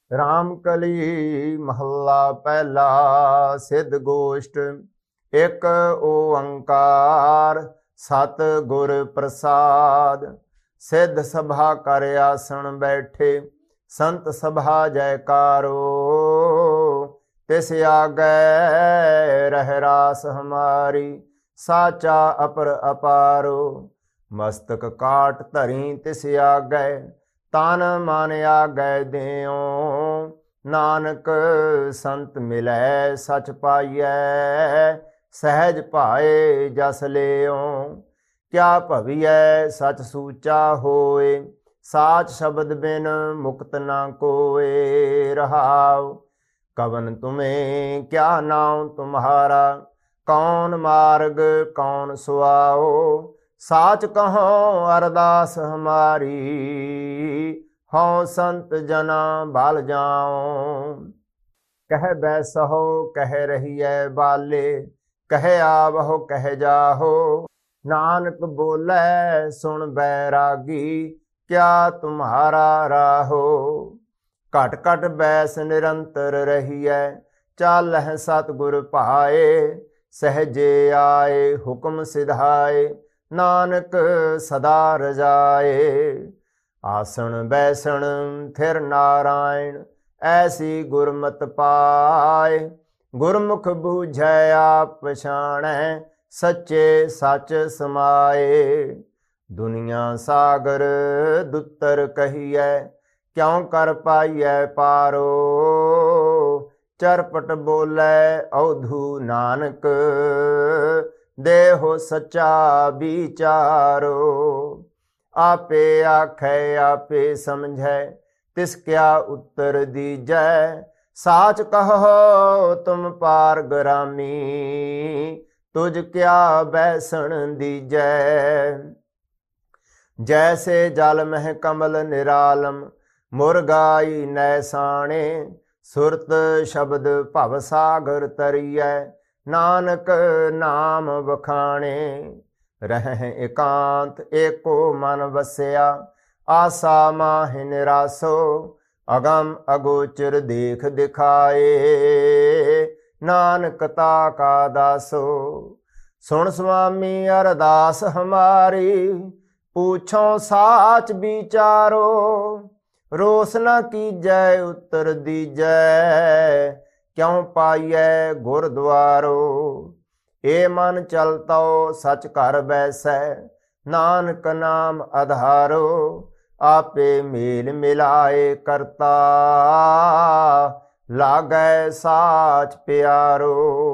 ਰਾਮ ਕਲੀ ਮਹੱਲਾ ਪਹਿਲਾ। ਸਿੱਧ ਗੋਸ਼ਟ। ਇੱਕ ਓੰਕਾਰ ਸਤ ਗੁਰ ਪ੍ਰਸਾਦ। ਸਿੱਧ ਸਭਾ ਕਰ ਆਸਣ ਬੈਠੇ, ਸੰਤ ਸਭਾ ਜੈਕਾਰੋ। ਤਿਸ ਆਗੈ ਰਹਿ ਰਾਸ ਹਮਾਰੀ, ਸਾਚਾ ਅਪਰ ਅਪਾਰੋ। ਮਸਤਕ ਕਾਟ ਧਰੀ ਤਿਸ ਆਗੈ, ਤਨ ਮਨ ਆਗੈ ਦਿਓ। ਨਾਨਕ ਸੰਤ ਮਿਲੈ ਸਚ ਪਾਈਐ, ਸਹਿਜ ਭਾਏ ਜਸ ਲਿਓ। ਕਿਆ ਭਵੀਐ ਸਚ ਸੂਚਾ ਹੋਏ, ਸਾਚ ਸ਼ਬਦ ਬਿਨ ਮੁਕਤ ਨਾ ਕੋਏ। ਰਹਾਉ ਕਵਨ ਤੁਮੇ ਕਿਆ ਨਾਉ ਤੁਮਹਾਰਾ, ਕੌਣ ਮਾਰਗ ਕੌਣ ਸੁਆਓ। ਸਾਚ ਕਹੋ ਅਰਦਾਸ ਹਮਾਰੀ, ਹਉ ਸੰਤ जना ਬਲ ਜਾਓ। ਕਹਿ ਬੈਸਹੁ ਕਹਿ ਰਹੀਐ ਬਾਲੇ, ਕਹਿ ਆਵਹੁ ਕਹਿ ਜਾਹੋ। ਨਾਨਕ ਬੋਲੇ ਸੁਣ ਬੈਰਾਗੀ, ਕਿਆ ਤੁਮਹਾਰਾ ਰਾਹੋ। ਘਟ ਘਟ ਬੈਸ ਨਿਰੰਤਰ ਰਹੀਐ, ਚਾਲਹਿ ਸਤਿਗੁਰ ਭਾਏ। ਸਹਜੇ ਆਏ ਹੁਕਮ ਸਿਧਾਏ, ਨਾਨਕ ਸਦਾ ਰਜਾਏ। ਆਸਣ ਬੈਸਣ ਥਿਰ ਨਾਰਾਇਣ, ਐਸੀ ਗੁਰਮਤਿ ਪਾਏ। ਗੁਰਮੁਖ ਬੂਝੈ ਆਪ ਪਛਾਣੈ, ਸੱਚੇ ਸੱਚ ਸਮਾਏ। ਦੁਨੀਆ ਸਾਗਰ ਦੁੱਤਰ ਕਹੀਐ, ਕਿਉ ਕਰ ਪਾਈਐ ਪਾਰੋ। ਚਰਪਟ ਬੋਲੇ ਔਧੂ ਨਾਨਕ, ਦੇਹੋ ਸੱਚਾ ਵਿਚਾਰੋ। ਆਪੇ ਆਖੈ ਆਪੇ ਸਮਝੈ, ਤਿਸ ਕਿਆ ਉੱਤਰ ਦੀਜੈ। ਸਾਚ ਕਹੋ ਤੁਮ ਪਾਰ ਗਰਾਮੀ, ਤੁਝ ਕਿਆ ਬੈਸਣ ਦੀਜੈ। ਜੈਸੇ ਜਲ ਮਹਿ ਕਮਲ ਨਿਰਾਲਮ, ਮੁਰਗਾਈ ਨੈ ਸਾਣੇ। ਸੁਰਤ ਸ਼ਬਦ ਭਵ ਸਾਗਰ ਤਰੀਐ, ਨਾਨਕ ਨਾਮ ਵਖਾਣੇ। ਰਹਿ ਇਕਾਂਤ ਏਕੋ ਮਨ ਵਸਿਆ, ਆਸਾ ਮਾਹਿ ਨਿਰਾਸੋ। ਅਗਮ ਅਗੋਚਰ ਦੇਖ ਦਿਖਾਏ, ਨਾਨਕ ਤਾ ਕਾ ਦਾਸੋ। ਸੁਣ ਸੁਆਮੀ ਅਰਦਾਸ ਹਮਾਰੀ, पूछो साच विचारो। रोस न कीजै उत्तर दीजै, क्यों पाइयै गुरद्वारो। ए मन चलतो सच कर बैसै, नानक नाम आधारो। आपे मेल मिलाए करता, लागै साच प्यारो।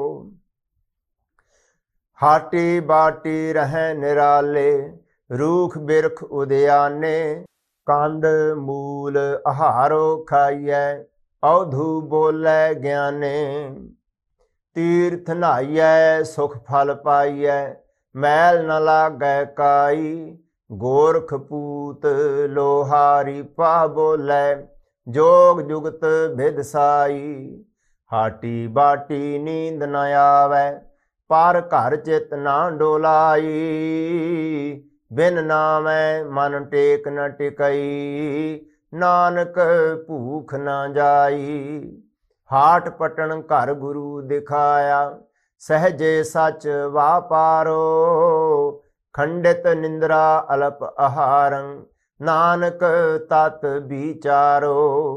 हाटी बाटी रहै निराले, रूख बिरख उद्याने। कंद मूल आहारो खाइए, औधु बोलै ज्ञाने। तीर्थ नहाइए सुख फल पाइए, मैल न लागै काई। गोरख पूत लोहारी पा बोलै, जोग जुगत भिद साई। हाटी बाटी नींद न आवै, पर घर चित ना डोलाई। बिन नामै मन टेक न टिकई, नानक भूख न जाई। हाट पटन घर गुरु दिखाया, सहजे सच वापारो। खंडित निंद्रा अल्प आहारं, नानक तत विचारो।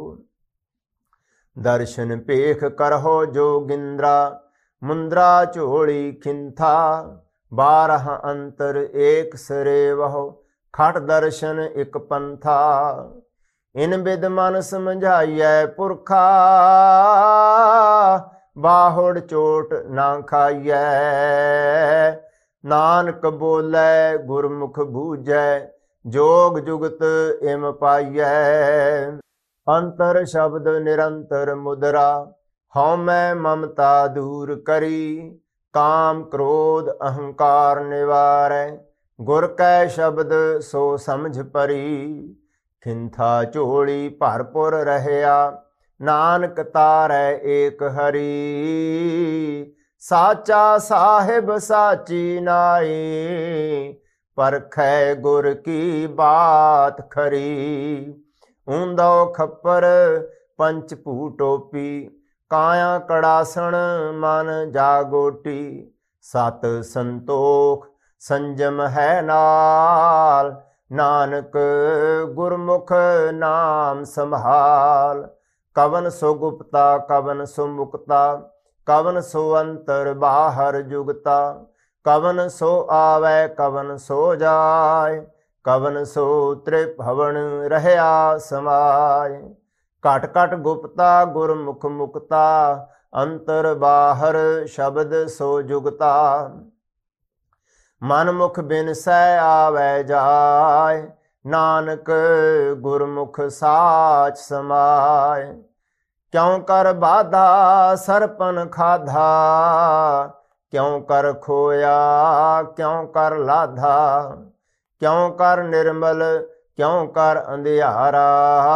दर्शन पेख करहो जोगिंद्रा, मुंद्रा झोली खिंथा। 12 अंतर एक सरे वहो, खट दर्शन एक पंथा। इन बिद मन समझाइए पुरखा, बाहुड़ चोट ना खाइए। नानक बोले गुरमुख बूझै, जोग जुगत इम पाइए। अंतर शब्द निरंतर मुद्रा, हਉ मैं ममता दूर करी। काम क्रोध अहंकार निवारै, गुर कै शब्द सो समझ परी। खिंथा झोली भरपुर रहया, नानक तारै एक हरी। साचा साहिब साची नाई, परखै गुर की बात खरी। ऊंदो खप्पर ਪੰਚ ਭੂ ਟੋਪੀ, ਕਾਇਆ ਕੜਾਸਣ ਮਨ ਜਾਗੋਟੀ। ਸਤ ਸੰਤੋਖ ਸੰਜਮ ਹੈ ਨਾਲ, ਨਾਨਕ ਗੁਰਮੁਖ ਨਾਮ ਸੰਭਾਲ। ਕਵਨ ਸੋ ਗੁਪਤਾ ਕਵਨ ਸੋ ਮੁਕਤਾ, ਕਵਨ ਸੋ ਅੰਤਰ ਬਾਹਰ ਜੁਗਤਾ। ਕਵਨ ਸੋ ਆਵੈ ਕਵਨ ਸੋ ਜਾਇ, ਕਵਨ ਸੋ ਤ੍ਰਿਭਵਨ ਰਹਿਆ ਸਮਾਇ। ਘਟ ਘਟ ਗੁਪਤਾ ਗੁਰਮੁਖ ਮੁਕਤਾ, ਅੰਤਰ ਬਾਹਰ ਸ਼ਬਦ ਸੋ ਜੁਗਤਾ। ਮਨ ਮੁਖ ਬਿਨਸੈ ਆਵੈ ਜਾਇ, ਨਾਨਕ ਗੁਰਮੁਖ ਸਾਚ ਸਮਾਇ। ਕਿਉ ਕਰ ਬਾਧਾ ਸਰਪਨ ਖਾਧਾ, ਕਿਉ ਕਰ ਖੋਇਆ ਕਿਉ ਕਰ ਲਾਧਾ। ਕਿਉ ਕਰ ਨਿਰਮਲ ਕਿਉ ਕਰ ਅੰਧਿਆਰਾ,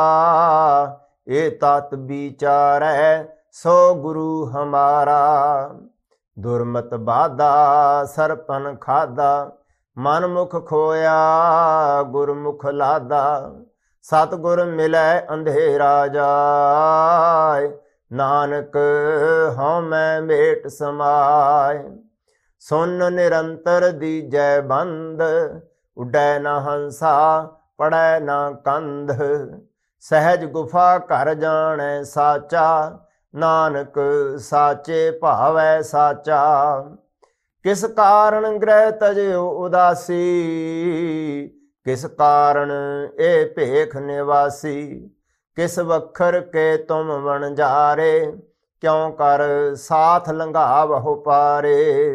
ਇਹ ਤਤ ਵਿਚਾਰੈ ਸੋ ਗੁਰੂ ਹਮਾਰਾ। ਦੁਰਮਤ ਬਾਧਾ ਸਰਪਨ ਖਾਧਾ, ਮਨ ਮੁਖ ਖੋਇਆ ਗੁਰਮੁਖ ਲਾਧਾ। ਸਤਿਗੁਰ ਮਿਲੈ ਅੰਧੇਰਾ ਜਾਇ, ਨਾਨਕ ਹਉ ਮੈਂ ਮੇਟ ਸਮਾਇ। ਸੁਨ ਨਿਰੰਤਰ ਦੀਜੈ ਬੰਦ, ਉੱਡੈ ਨਾ ਹੰਸਾ ਪੜੈ ਨਾ ਕੰਧ। ਸਹਿਜ ਗੁਫਾ ਘਰ ਜਾਣੈ ਸਾਚਾ, ਨਾਨਕ ਸਾਚੇ ਭਾਵੈ ਸਾਚਾ। ਕਿਸ ਕਾਰਨ ਗ੍ਰਹਿ ਤਜਿਓ ਉਦਾਸੀ, ਕਿਸ ਕਾਰਨ ਇਹ ਭੇਖ ਨਿਵਾਸੀ। ਕਿਸ ਵਖਰ ਕੇ ਤੁਮ ਵਣਜਾਰੇ, ਕਿਉ ਕਰ ਸਾਥ ਲੰਘਾਵਹੁ ਪਾਰੇ।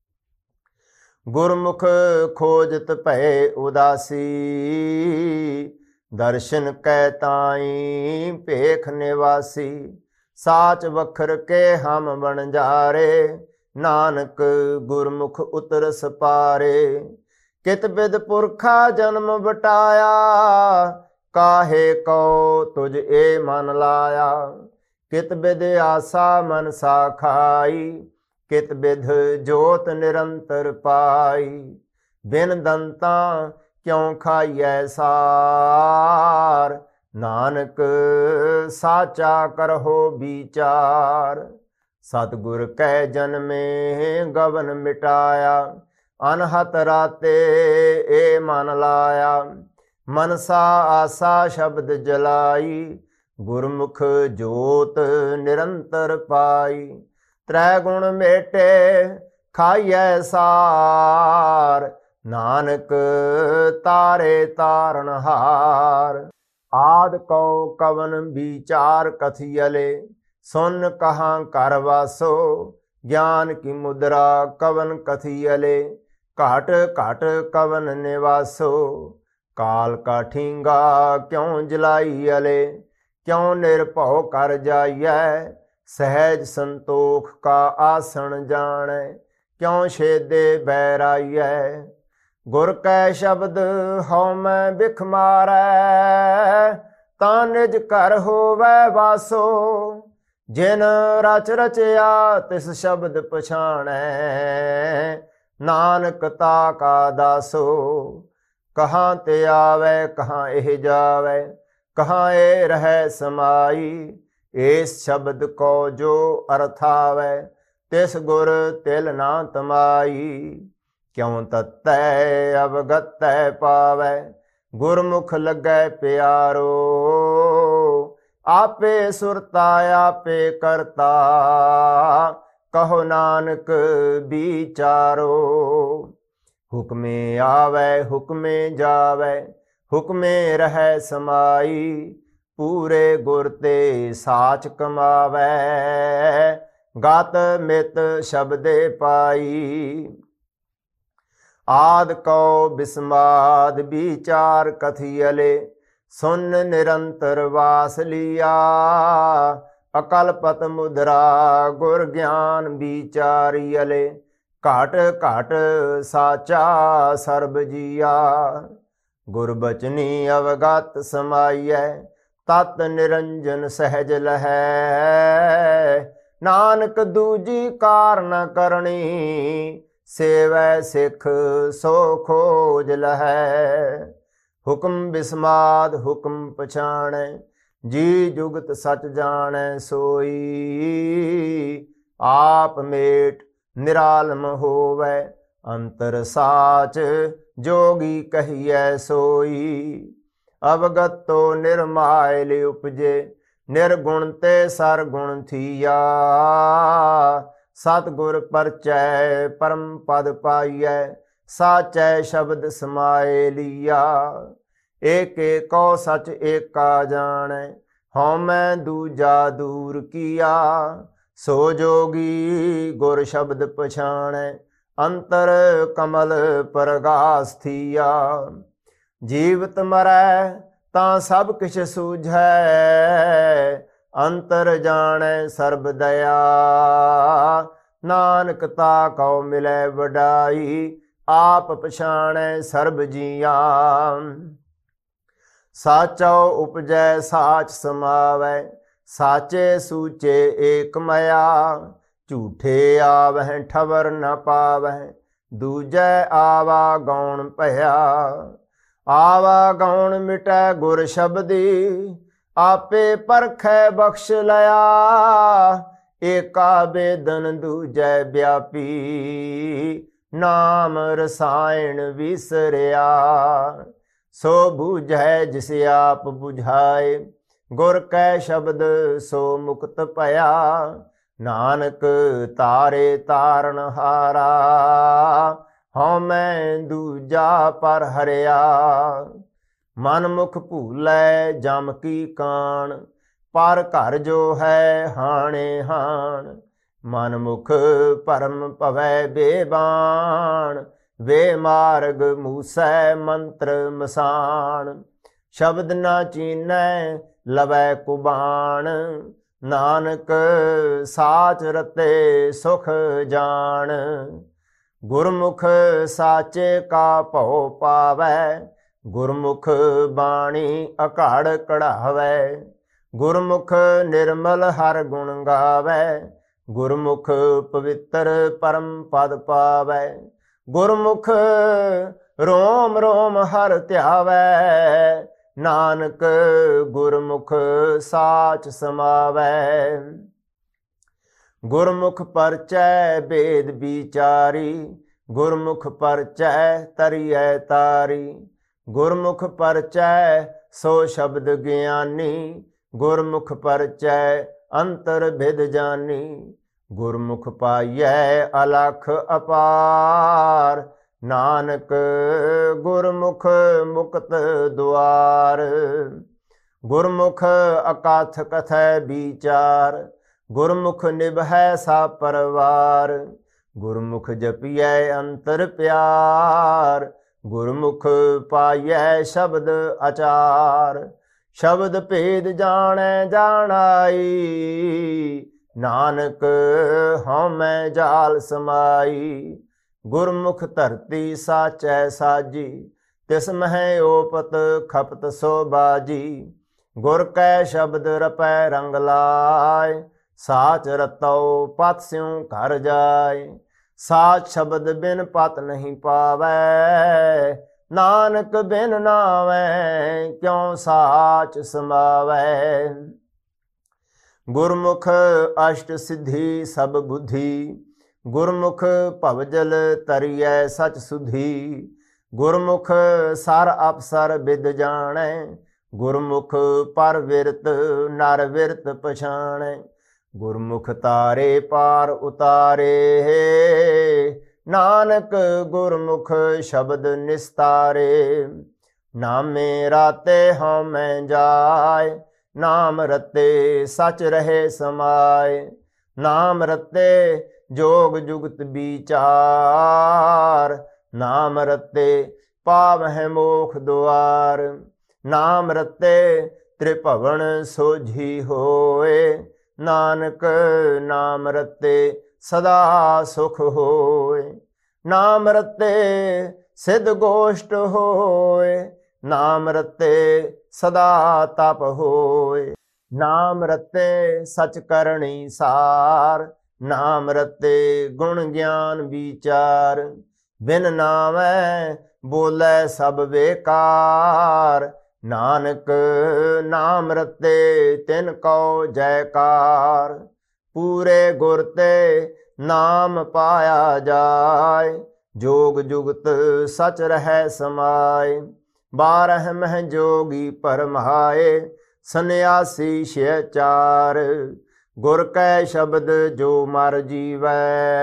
ਗੁਰਮੁਖ ਖੋਜਤ ਭਏ ਉਦਾਸੀ, ਦਰਸ਼ਨ ਕੈ ਤਾਈ ਭੇਖ ਨਿਵਾਸੀ। ਸਾਚ ਵਖਰ ਕੇ ਹਮ ਵਣਜਾਰੇ, ਨਾਨਕ ਗੁਰਮੁਖ ਉਤਰਸ ਪਾਰੇ। ਕਿਤ ਬਿਦ ਪੁਰਖਾ ਜਨਮ ਬਟਾਇਆ, ਕਾਹੇ ਕਉ ਤੁਝ ਏ ਮਨ ਲਾਇਆ। ਕਿਤ ਬਿਦ ਆਸਾ ਮਨਸਾ ਖਾਈ, ਕਿਤ ਬਿਧ ਜੋਤ ਨਿਰੰਤਰ ਪਾਈ। ਬਿਨ ਦੰਤਾ ਕਿਉ ਖਾਈਐ ਸਾਰ, ਨਾਨਕ ਸਾਚਾ ਕਰਹੁ ਵਿਚਾਰ। ਸਤਿਗੁਰ ਕੈ ਜਨਮੇ ਗਵਨ ਮਿਟਾਇਆ, ਅਨਹਤ ਰਾਤੇ ਏ ਮਨ ਲਾਇਆ। ਮਨਸਾ ਆਸਾ ਸ਼ਬਦ ਜਲਾਈ, ਗੁਰਮੁਖ ਜੋਤ ਨਿਰੰਤਰ ਪਾਈ। ਤ੍ਰੈ ਗੁਣ ਮੇਟੇ ਖਾਈਐ ਸਾਰ, ਨਾਨਕ ਤਾਰੇ ਤਾਰਨਹਾਰ। ਆਦ ਕਉ ਕਵਨ ਵਿਚਾਰ ਕਥਿਅਲੇ, ਸੁਨ ਕਹਾਂ ਕਰ ਵਾਸੋ। ਗਿਆਨ ਕੀ ਮੁਦਰਾ ਕਵਨ ਕਥਿਅਲੇ, ਘਟ ਘਟ ਕਵਨ ਨਿਵਾਸੋ। ਕਾਲ ਕਾ ਠੀਂਗਾ ਕਿਉ ਜਲਾਈ ਅਲੇ, ਕਿਉ ਨਿਰਭਉ ਕਰ ਜਾਈਐ। ਸਹਿਜ ਸੰਤੋਖ ਕਾ ਆਸਣ ਜਾਣੈ, ਕਿਉ ਛੇਦੇ ਬੈਰਾਈਐ। ਗੁਰ ਕੈ ਸ਼ਬਦ ਹਉ ਮੈਂ ਬਿਖ ਮਾਰੈ, ਤਾਂ ਨਿਜ ਘਰ ਹੋਵੈ ਵਾਸੋ। ਜਿਨ ਰਚ ਰਚਿਆ ਤਿਸ ਸ਼ਬਦ ਪਛਾਣੈ, ਨਾਨਕ ਤਾ ਕਾ ਦਾਸੋ। ਕਹਾਂ ਤੇ ਆਵੈ ਕਹਾਂ ਇਹ ਜਾਵੈ, ਕਹਾਂ ਇਹ ਰਹਿ ਸਮਾਈ। ਏਸ ਸ਼ਬਦ ਕੋ ਜੋ ਅਰਥ ਆਵੈ, ਤਿਸ ਗੁਰ ਤਿਲ ਨਾ ਤਮਾਈ। ਕਿਉ ਤਤੈ ਅਵਗਤੈ ਪਾਵੈ, ਗੁਰਮੁਖ ਲੱਗੈ ਪਿਆਰੋ। ਆਪੇ ਸੁਰਤਾ ਆਪੇ ਕਰਤਾ, ਕਹੋ ਨਾਨਕ ਵਿਚਾਰੋ। ਹੁਕਮੇ ਆਵੈ ਹੁਕਮੇ ਜਾਵੈ, ਹੁਕਮੇ ਰਹਿ ਸਮਾਈ। ਪੂਰੇ ਗੁਰ ਤੇ ਸਾਚ ਕਮਾਵੈ, ਗਤ ਮਿਤ ਸ਼ਬਦੇ ਪਾਈ। ਆਦ ਕਉ ਬਿਸਮਾਦ ਵਿਚਾਰ ਕਥਿਅਲੇ, ਸੁਨ ਨਿਰੰਤਰ ਵਾਸ ਲੀਆ। ਅਕਲਪਤ ਮੁਦਰਾ ਗੁਰ ਗਿਆਨ ਵਿਚਾਰੀਅਲੇ, ਘਟ ਘਟ ਸਾਚਾ ਸਰਬ ਜੀਆ। ਗੁਰ ਬਚਨੀ ਅਵਗਤ ਸਮਾਈਐ, ਤਤ ਨਿਰੰਜਨ ਸਹਿਜ ਲਹੈ। ਨਾਨਕ ਦੂਜੀ ਕਾਰ ਨ ਕਰਨੀ, ਸੇਵੈ ਸਿੱਖ ਸੋ ਖੋਜ ਲਹੈ। ਹੁਕਮ ਬਿਸਮਾਦ ਹੁਕਮ ਪਛਾਣੈ, ਜੀ ਜੁਗਤ ਸਚ ਜਾਣੈ ਸੋਈ। ਆਪ ਮੇਟ ਨਿਰਾਲਮ ਹੋਵੈ ਅੰਤਰ ਸਾਚ ਜੋਗੀ ਕਹੀਐ ਸੋਈ। ਅਵਗਤੋ ਨਿਰਮਾਇਲ ਉਪਜੇ ਨਿਰਗੁਣ ਤੇ ਸਰਗੁਣ ਥੀਆ। ਸਤਿਗੁਰ ਪਰਚੈ ਪਰਮ ਪਦ ਪਾਈਐ ਸਾਚੈ ਸ਼ਬਦ ਸਮਾਏ ਲੀਆ। ਏਕ ਏਕੋ ਸਚ ਏਕਾ ਜਾਣੈ ਹਉਮੈ ਦੂਜਾ ਦੂਰ ਕੀਆ। ਸੋ ਜੋਗੀ ਗੁਰ ਸ਼ਬਦ ਪਛਾਣੈ ਅੰਤਰ ਕਮਲ ਪ੍ਰਗਾਸ ਥੀਆ। ਜੀਵਤ ਮਰੈ ਤਾਂ ਸਭ ਕਿਛ ਸੂਝੈ ਅੰਤਰ ਜਾਣੈ ਸਰਬ ਦਇਆ। ਨਾਨਕ ਤਾ ਕਉ ਮਿਲੈ ਵਡਾਈ ਆਪ ਪਛਾਣੈ ਸਰਬ ਜੀਆ। ਸਾਚੋ ਉਪਜੈ ਸਾਚ ਸਮਾਵੈ ਸਾਚੇ ਸੂਚੇ ਏਕ ਮਇਆ। ਝੂਠੇ ਆਵਹਿ ਠਵਰ ਨ ਪਾਵਹਿ ਦੂਜੈ ਆਵਾ ਗੌਣ ਭਇਆ। ਆਵਾ ਗੌਣ ਮਿਟੈ ਗੁਰ ਸ਼ਬਦੀ ਆਪੇ ਪਰਖੈ ਬਖਸ਼ ਲਿਆ। ਏਕਾ ਬੇਦਨ ਦੂਜੈ ਵਿਆਪੀ ਨਾਮ ਰਸਾਇਣ ਵਿਸਰਿਆ। ਸੋ ਬੂਝੈ ਜਿਸ ਆਪ ਬੁਝਾਏ ਗੁਰ ਕੈ ਸ਼ਬਦ ਸੋ ਮੁਕਤ ਭਇਆ। ਨਾਨਕ ਤਾਰੇ ਤਾਰਨ ਹਾਰਾ ਹਉਮੈ ਦੂਜਾ ਪਰ ਹਰਿਆ। ਮਨ ਮੁਖ ਭੂਲੈ ਜਮ ਕੀ ਕਾਣ ਪਰ ਘਰ ਜੋ ਹੈ ਹਾਣੇ ਹਾਣ। ਮਨ ਮੁਖ ਭਰਮ ਭਵੈ ਬੇਬਾਣ ਵੇ ਮਾਰਗ ਮੂਸੈ ਮੰਤਰ ਮਸਾਣ। ਸ਼ਬਦ ਨਾ ਚੀਨੈ ਲਵੈ ਕੁਬਾਣ ਨਾਨਕ ਸਾਚ ਰਤੇ ਸੁਖ ਜਾਣ। ਗੁਰਮੁਖ ਸਾਚੇ ਕਾ ਭਉ ਪਾਵੈ ਗੁਰਮੁਖ ਬਾਣੀ ਅਘੜ ਕਢਾਵੈ। ਗੁਰਮੁਖ ਨਿਰਮਲ ਹਰ ਗੁਣ ਗਾਵੈ ਗੁਰਮੁਖ ਪਵਿੱਤਰ ਪਰਮ ਪਦ ਪਾਵੈ। ਗੁਰਮੁਖ ਰੋਮ ਰੋਮ ਹਰ ਧਿਆਵੈ ਨਾਨਕ ਗੁਰਮੁਖ ਸਾਚ ਸਮਾਵੈ। ਗੁਰਮੁਖ ਪਰਚੈ ਬੇਦ ਵਿਚਾਰੀ ਗੁਰਮੁਖ ਪਰਚੈ ਤਰੀਐ ਤਾਰੀ। ਗੁਰਮੁਖ ਪਰਚੈ ਸੋ ਸ਼ਬਦ ਗਿਆਨੀ ਗੁਰਮੁਖ ਪਰਚੈ ਅੰਤਰ ਭਿਦ ਜਾਨੀ। ਗੁਰਮੁਖ ਪਾਈਐ ਅਲਖ ਅਪਾਰ ਨਾਨਕ ਗੁਰਮੁਖ ਮੁਕਤ ਦੁਆਰ। ਗੁਰਮੁਖ ਅਕਾਥ ਕਥੈ ਵਿਚਾਰ ਗੁਰਮੁਖ ਨਿਭੈ ਸਾ ਪਰਵਾਰ। ਗੁਰਮੁਖ ਜਪੀਐ ਅੰਤਰ ਪਿਆਰ ਗੁਰਮੁਖ ਪਾਈਐ ਸ਼ਬਦ ਅਚਾਰ। ਸ਼ਬਦ ਭੇਦ ਜਾਣੈ ਜਾਣਾਈ ਨਾਨਕ ਹਉਮੈ ਜਾਲ ਸਮਾਈ। ਗੁਰਮੁਖ ਧਰਤੀ ਸਾਚੈ ਸਾਜੀ ਤਿਸ ਮਹਿ ਓਪਤ ਖਪਤ ਸੋ ਬਾਜੀ। ਗੁਰ ਕੈ ਸ਼ਬਦ ਰਪੈ ਰੰਗ ਲਾਇ ਸਾਚ ਰਤਉ ਪਤ ਸਿਉ ਘਰ ਜਾਏ। ਸਾਚ ਸ਼ਬਦ ਬਿਨ ਪਤ ਨਹੀਂ ਪਾਵੈ ਨਾਨਕ ਬਿਨ ਨਾਵੈ ਕਿਉ ਸਾਚ ਸਮਾਵੈ। ਗੁਰਮੁਖ ਅਸ਼ਟ ਸਿੱਧੀ ਸਭ ਬੁੱਧੀ ਗੁਰਮੁਖ ਭਵਜਲ ਤਰੀਐ ਸਚ ਸੁਧੀ। ਗੁਰਮੁਖ ਸਰ ਅਪਸਰ ਬਿਦ ਜਾਣੈ ਗੁਰਮੁਖ ਪਰ ਵਿਰਤ ਨਰ ਵਿਰਤ ਪਛਾਣੈ। ਗੁਰਮੁਖ ਤਾਰੇ ਪਾਰ ਉਤਾਰੇ ਨਾਨਕ ਗੁਰਮੁਖ ਸ਼ਬਦ ਨਿਸਤਾਰੇ। ਨਾਮੇ ਰਾਤੇ ਹਉਮੈ ਜਾਏ ਨਾਮ ਰਤੇ ਸਚ ਰਹੇ ਸਮਾਏ। ਨਾਮ ਰਤੇ ਜੋਗ ਜੁਗਤ ਵਿਚਾਰ ਨਾਮ ਰਤੇ ਪਾਵਹਿ ਮੋਖ ਦੁਆਰ। ਨਾਮ ਰਤੇ ਤ੍ਰਿਭਵਨ ਸੋਝੀ ਹੋਏ ਨਾਨਕ ਨਾਮ ਰਤੇ ਸਦਾ ਸੁਖ ਹੋਏ। ਨਾਮ ਰਤੇ ਸਿੱਧ ਗੋਸ਼ਟ ਹੋਏ ਨਾਮ ਰਤੇ ਸਦਾ ਤਪ ਹੋਏ। ਨਾਮ ਰਤੇ ਸਚ ਕਰਣੀ ਸਾਰ ਨਾਮ ਰਤੇ ਗੁਣ ਗਿਆਨ ਵਿਚਾਰ। ਬਿਨ ਨਾਮੈ ਬੋਲੇ ਸਭ ਬੇਕਾਰ ਨਾਨਕ ਨਾਮ ਰਤੇ ਤਿਨ ਕਉ ਜੈਕਾਰ। ਪੂਰੇ ਗੁਰ ਤੇ ਨਾਮ ਪਾਇਆ ਜਾਏ, ਜੋਗ ਜੁਗਤ ਸਚ ਰਹਿ ਸਮਾਏ। 12 ਮਹਿ ਜੋਗੀ ਪਰਮਾਏ, ਸੰਨਿਆਸੀ ਛੇ ਚਾਰ। ਗੁਰ ਕੈ ਸ਼ਬਦ ਜੋ ਮਰ ਜੀਵੈ,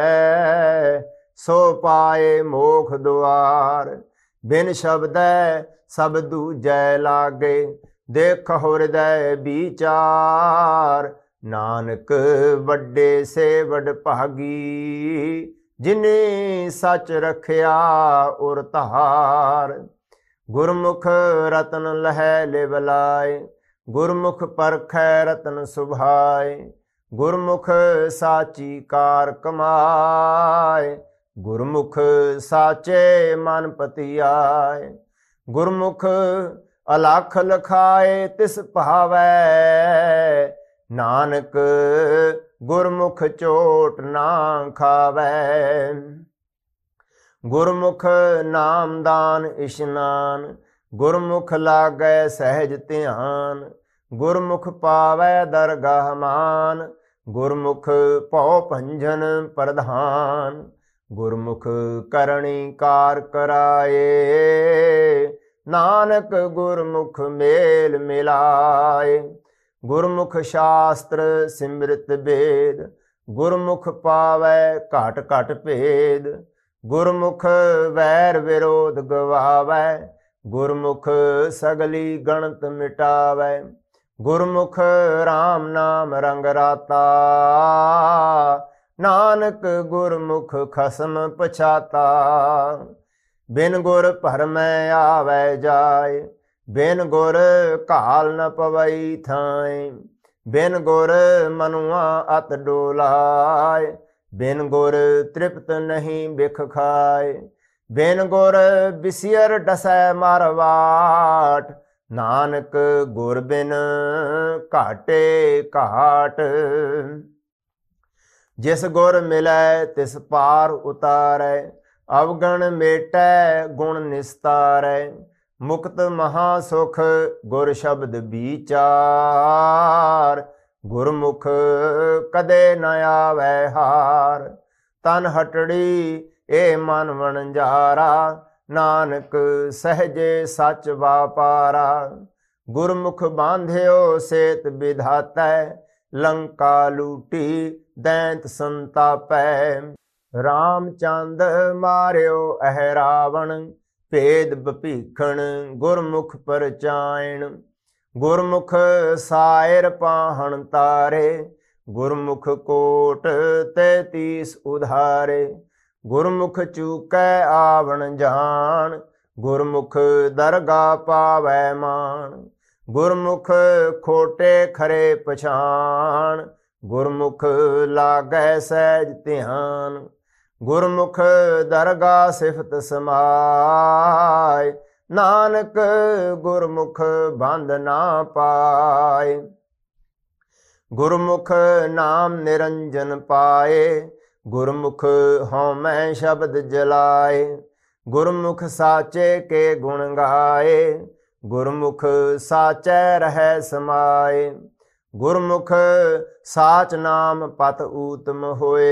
ਸੋ ਪਾਏ ਮੋਖ ਦੁਆਰ। ਬਿਨ ਸ਼ਬਦੈ ਸਭ ਦੂਜੈ ਲਾਗੇ, ਦੇਖੋ ਹਿਰਦੈ ਵਿਚਾਰ। ਨਾਨਕ ਵੱਡੇ ਸੇ ਵਡ ਭਾਗੀ, ਜਿਨੇ ਸੱਚ ਰਖਿਆ ਉਰ ਧਾਰ। ਗੁਰਮੁਖ ਰਤਨ ਲਹੈ ਲਿਵ ਲਾਏ, ਗੁਰਮੁਖ ਪਰਖੈ ਰਤਨ ਸੁਭਾਏ। ਗੁਰਮੁਖ ਸਾਚੀ ਕਾਰ ਕਮਾਏ, ਗੁਰਮੁਖ ਸਾਚੇ ਮਨ ਪਤਿਆਏ। ਗੁਰਮੁਖ ਅਲਖ ਲਖਾਏ ਤਿਸ ਭਾਵੈ, ਨਾਨਕ ਗੁਰਮੁਖ ਚੋਟ ਨਾ ਖਾਵੈ। ਗੁਰਮੁਖ ਨਾਮਦਾਨ ਇਸ਼ਨਾਨ, ਗੁਰਮੁਖ ਲਾਗੈ ਸਹਿਜ ਧਿਆਨ। ਗੁਰਮੁਖ ਪਾਵੈ ਦਰਗਾਹ ਮਾਨ, ਗੁਰਮੁਖ ਭਉ ਭੰਜਨ ਪ੍ਰਧਾਨ। ਗੁਰਮੁਖ ਕਰਣੀ ਕਾਰ ਕਰਾਏ, ਨਾਨਕ ਗੁਰਮੁਖ ਮੇਲ ਮਿਲਾਏ। ਗੁਰਮੁਖ ਸ਼ਾਸਤਰ ਸਿਮਰਤ ਬੇਦ, ਗੁਰਮੁਖ ਪਾਵੈ ਘਟ ਘਟ ਭੇਦ। ਗੁਰਮੁਖ ਵੈਰ ਵਿਰੋਧ ਗਵਾਵੈ, ਗੁਰਮੁਖ ਸਗਲੀ ਗਣਤ ਮਿਟਾਵੈ। ਗੁਰਮੁਖ ਰਾਮ ਨਾਮ ਰੰਗ ਰਾਤਾ, ਨਾਨਕ ਗੁਰਮੁਖ ਖਸਮ ਪਛਾਤਾ। ਬਿਨ ਗੁਰ ਭਰਮੈ ਆਵੈ ਜਾਏ, ਬਿਨ ਗੁਰ ਘਾਲ ਨ ਪਵਈ ਥਾਏ। ਬਿਨ ਗੁਰ ਮਨੁਆ ਅਤ ਡੋਲਾਏ, ਬਿਨ ਗੁਰ ਤ੍ਰਿਪਤ ਨਹੀਂ ਬਿਖ ਖਾਏ। ਬਿਨ ਗੁਰ ਬਿਸਿਅਰ ਡਸੈ ਮਾਰਵਾਟ, ਨਾਨਕ ਗੁਰ ਬਿਨ ਘਾਟੇ ਘਾਟ। ਜਿਸ ਗੁਰ ਮਿਲੈ ਤਿਸ ਪਾਰ ਉਤਾਰੈ, ਅਵਗਣ ਮੇਟੈ ਗੁਣ ਨਿਸਤਾਰੈ। ਮੁਕਤ ਮਹਾ ਸੁਖ ਗੁਰ ਸ਼ਬਦ ਵਿਚਾਰ, ਗੁਰਮੁਖ ਕਦੇ ਨ ਆਵੈ ਹਾਰ। ਤਨ ਹਟੜੀ ਏ ਮਨ ਵਣਜਾਰਾ, ਨਾਨਕ ਸਹਜੇ ਸੱਚ ਵਾਪਾਰਾ। ਗੁਰਮੁਖ ਬਾਂਧਿਓ ਸੇਤ ਵਿਧਾਤੈ, ਲੰਕਾ ਲੂਟੀ ਦੈਂਤ ਸੰਤਾਪੈ। ਰਾਮਚੰਦ ਮਾਰਿਓ ਅਹਿ ਰਾਵਣ, ਭੇਦ ਬਭੀਖਣ ਗੁਰਮੁਖ ਪਰਚਾਇਣ। ਗੁਰਮੁਖ ਸਾਇਰ ਪਾਹਣ ਤਾਰੇ, ਗੁਰਮੁਖ ਕੋਟ 33 ਉਧਾਰੇ। ਗੁਰਮੁਖ ਚੂਕੈ ਆਵਣ ਜਾਣ, ਗੁਰਮੁਖ ਦਰਗਾ ਪਾਵੈ ਮਾਣ। ਗੁਰਮੁਖ ਖੋਟੇ ਖਰੇ ਪਛਾਣ, ਗੁਰਮੁਖ ਲਾਗੈ ਸਹਿਜ ਧਿਆਨ। ਗੁਰਮੁਖ ਦਰਗਾ ਸਿਫਤ ਸਮਾਏ, ਨਾਨਕ ਗੁਰਮੁਖ ਬੰਧ ਨਾ ਪਾਏ। ਗੁਰਮੁਖ ਨਾਮ ਨਿਰੰਜਨ ਪਾਏ, ਗੁਰਮੁਖ ਹਉਮੈ ਸ਼ਬਦ ਜਲਾਏ। ਗੁਰਮੁਖ ਸਾਚੇ ਕੇ ਗੁਣ ਗਾਏ, ਗੁਰਮੁਖ ਸਾਚੈ ਰਹਿ ਸਮਾਏ। ਗੁਰਮੁਖ ਸਾਚ ਨਾਮ ਪਤ ਊਤਮ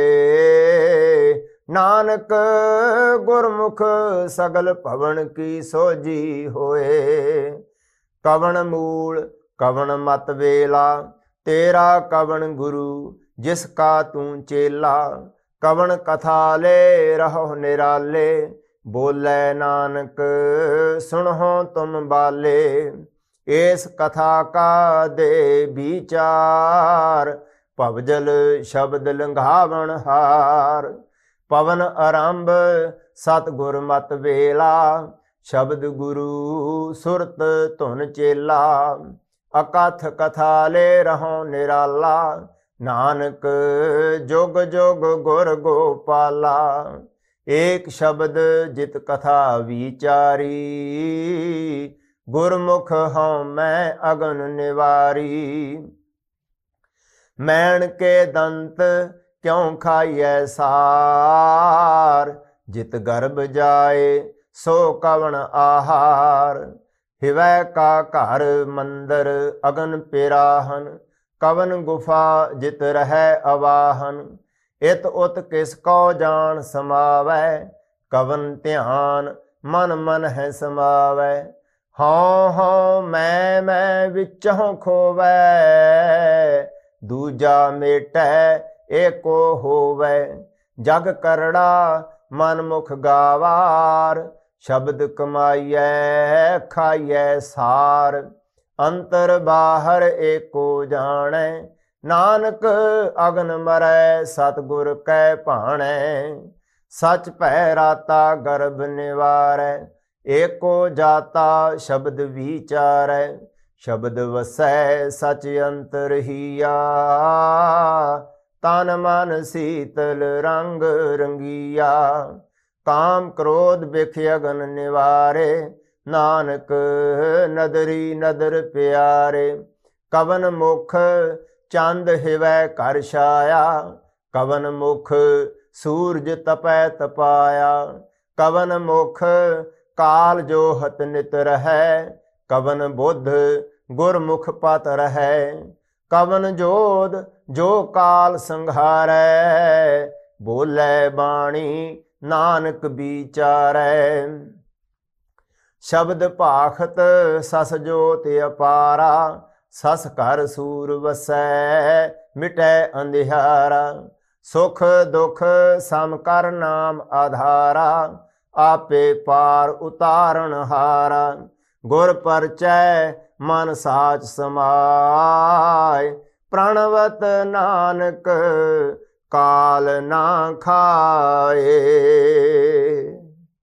ਹੋਏ, ਨਾਨਕ ਗੁਰਮੁਖ ਸਗਲ ਭਵਨ ਕੀ ਸੋਜੀ ਹੋਏ। ਕਵਣ ਮੂਲ ਕਵਣ ਮਤ ਵੇਲਾ, ਤੇਰਾ ਕਵਣ ਗੁਰੂ ਜਿਸ ਕਾ ਤੂੰ ਚੇਲਾ। ਕਵਣ ਕਥਾ ਲੈ ਰਹੋ ਨਿਰਾਲੇ, ਬੋਲੇ ਨਾਨਕ ਸੁਣਹੁ ਤੁਮ ਬਾਲੇ। ਇਸ ਕਥਾ ਕਾ ਦੇ ਵਿਚਾਰ, ਭਵਜਲ ਸ਼ਬਦ ਲੰਘਾਵਣ ਹਾਰ। ਪਵਨ ਆਰੰਭ ਸਤਿਗੁਰ ਮਤ ਵੇਲਾ, ਸ਼ਬਦ ਗੁਰੂ ਸੁਰਤ ਧੁਨ ਚੇਲਾ। ਅਕਥ ਕਥਾ ਲੈ ਰਹੋ ਨਿਰਾਲਾ, ਨਾਨਕ ਜੁਗ ਜੁਗ ਗੁਰ ਗੋਪਾਲਾ। ਏਕ ਸ਼ਬਦ ਜਿਤ ਕਥਾ ਵਿਚਾਰੀ, ਗੁਰਮੁਖ ਹਉ ਮੈਂ ਅਗਨ ਨਿਵਾਰੀ। ਮੈਣ ਕੇ ਦੰਤ ਕਿਉ ਖਾਈਐ ਸਾਰ, ਜਿਤ ਗਰਭ ਜਾਏ ਸੋ ਕਵਣ ਆਹਾਰ। ਹਿਵੈ ਕਾ ਘਰ ਮੰਦਰ ਅਗਨ ਪਿਰਾਹਨ, ਕਵਨ ਗੁਫਾ ਜਿਤ ਰਹਿ ਅਵਾਹਨ। ਇਤ ਉਤ ਕਿਸ ਕੋ ਜਾਣ ਸਮਾਵੈ, ਕਵਨ ਧਿਆਨ ਮਨ ਮਨ ਹੈ ਸਮਾਵੈ। ਹਉ ਹਉ ਮੈਂ ਵਿਚਹੁ ਖੋਵੈ, ਦੂਜਾ ਮੇਟੈ ਏਕੋ ਹੋਵੈ। ਜਗ ਕਰੜਾ ਮਨ ਮੁਖ ਗਾਵਾਰ, ਸ਼ਬਦ ਕਮਾਈਐ ਖਾਈਐ ਸਾਰ। ਅੰਤਰ ਬਾਹਰ ਏਕੋ ਜਾਣੈ, ਨਾਨਕ ਅਗਨ ਮਰੈ ਸਤਿਗੁਰ ਕੈ ਭਾਣੈ। ਸਚ ਭੈ ਰਾਤਾ ਗਰਭ ਨਿਵਾਰੈ, ਏਕੋ ਜਾਤਾ ਸ਼ਬਦ ਵਿਚਾਰੈ। ਸ਼ਬਦ ਵਸੈ ਸਚ ਅੰਤਰ ਹੀਆ, ਤਨ ਮਨ ਸੀਤਲ ਰੰਗ ਰੰਗੀਆ। ਕਾਮ ਕ੍ਰੋਧ ਬਿਖ ਅਗਨ ਨਿਵਾਰੇ, ਨਾਨਕ ਨਦਰੀ ਨਦਰ ਪਿਆਰੇ। ਕਵਨ ਮੁਖ ਚੰਦ ਹਿਵੈ ਕਰ ਛਾਇਆ, ਕਵਨ ਮੁਖ ਸੂਰਜ ਤਪੈ ਤਪਾਇਆ। ਕਵਨ ਮੁਖ ਕਾਲ ਜੋਹਤ ਨਿਤ ਰਹੈ, ਕਵਨ ਬੁੱਧ ਗੁਰਮੁਖ ਪਤ ਰਹੈ। ਕਵਨ ਜੋਧ ਜੋ ਕਾਲ ਸੰਘਾਰੈ, ਬੋਲੇ ਬਾਣੀ ਨਾਨਕ ਵਿਚਾਰੈ। ਸ਼ਬਦ ਭਾਖਤ ਸਸ ਜੋਤ ਅਪਾਰਾ, ਸਸ ਘਰ ਸੂਰ ਵਸੈ ਮਿਟੈ ਅੰਧਿਆਰਾ। ਸੁਖ ਦੁਖ ਸਮ ਕਰ ਨਾਮ ਆਧਾਰਾ, ਆਪੇ ਪਾਰ ਉਤਾਰਨ ਹਾਰਾ। ਗੁਰ ਪਰਚੈ ਮਨ ਸਾਚ ਸਮਾਏ, ਪ੍ਰਣਵਤ ਨਾਨਕ ਕਾਲ ਨਾ ਖਾਏ।